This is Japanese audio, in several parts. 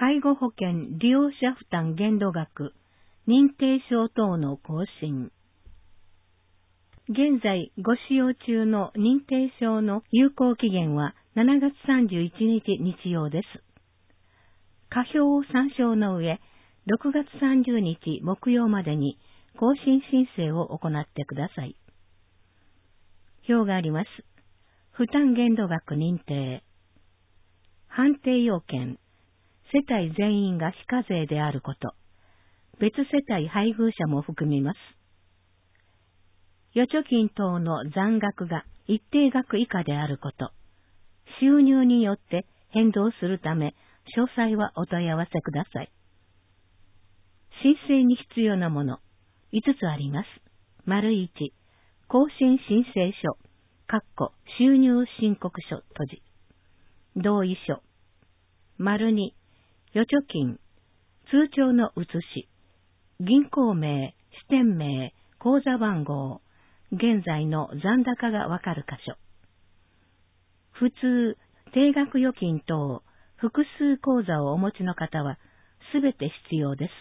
介護保険利用者負担限度額、認定証等の更新。現在ご使用中の認定証の有効期限は7月31日日曜です。可評を参照の上、6月30日木曜までに更新申請を行ってください。表があります。負担限度額認定。判定要件。世帯全員が非課税であること。別世帯配偶者も含みます。預貯金等の残額が一定額以下であること。収入によって変動するため、詳細はお問い合わせください。申請に必要なもの、5つあります。丸1、更新申請書、収入申告書閉じ。同意書。丸2、預貯金、通帳の写し、銀行名、支店名、口座番号、現在の残高がわかる箇所。普通、定額預金等、複数口座をお持ちの方は、すべて必要です。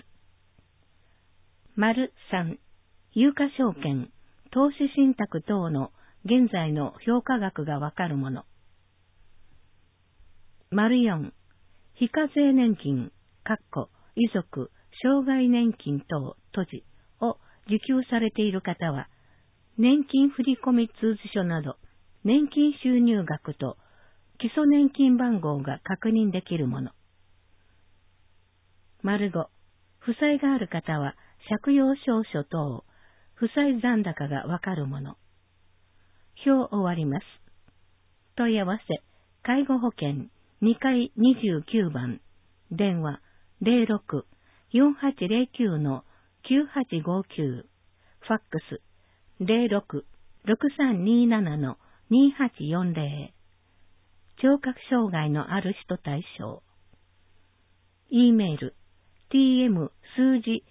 丸3、有価証券、投資信託等の現在の評価額がわかるもの。丸4、非課税年金、遺族、障害年金等閉じを受給されている方は、年金振込通知書など、年金収入額と基礎年金番号が確認できるもの。丸5、負債がある方は、借用証書等、負債残高がわかるもの。表終わります。問い合わせ、介護保険2階29番、電話06-4809-9859、ファックス06-6327-2840、聴覚障害のある人対象。E メール、tm 数字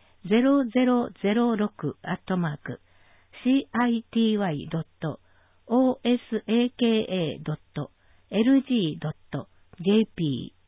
0006@city.osaka.lg.jp